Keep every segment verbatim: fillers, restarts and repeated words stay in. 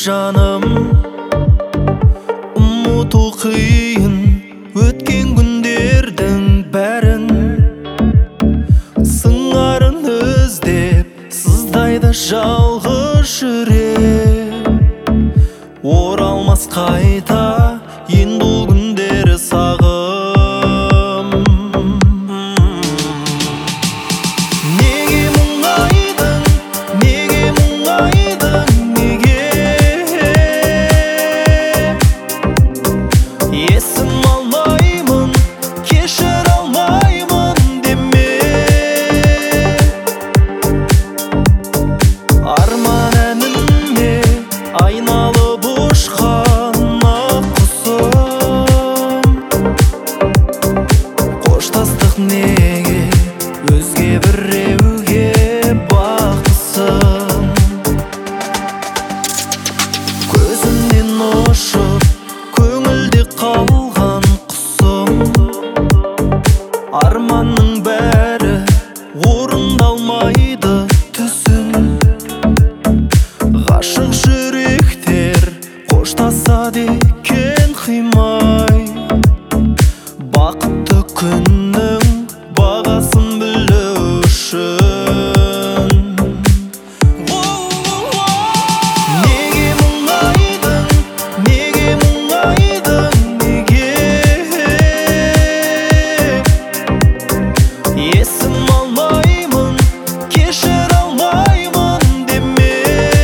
жаным, ұмыту қиын өткен күндердің бәрін. Сыңарын іздеп сыздайды жалғыз жүрек, оралмас қайта енді ол күндері сағым. Неге мұңайдың, неге мұңайдың, неге есім алмаймын, кешір алмаймын деме. Арман әніме айналып ұшқан ақ құсым, қоштастық неге өзге біреуге бақтысың. Көзімнен ұшып көңілде қалған құсым, арманның бәрі орындалмайды түсін. Ғашық жүректер қоштасады екен қимай, бақытты күннің бағасын білу үшін. Неге мұңайдың, неге мұңайдың, неге есім алмаймын, кешір алмаймын деме.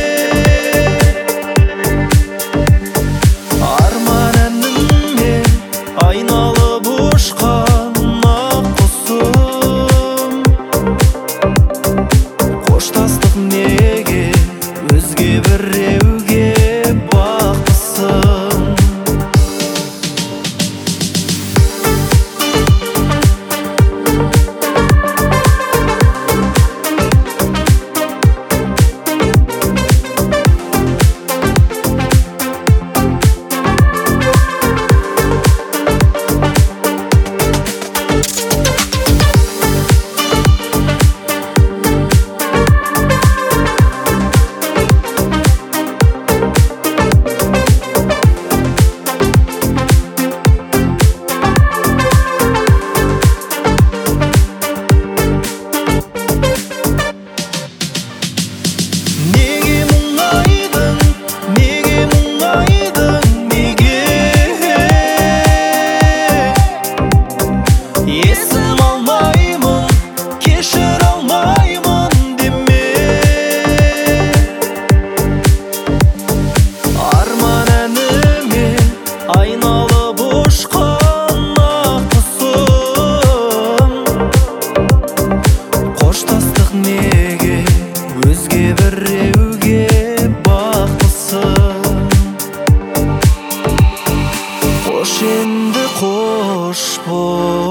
Арман әніме айналып ұшқан ақ құсым, қоштастық неге өзге біреуге бақтысың. Неге мұңайдың, неге мұңайдың, неге есім алмаймын, кешір алмаймын деме. Арман әніме айналып ұшқан ақ құсым, қоштастық неге өзге біреуге бақтысың. Қош енді қош бол.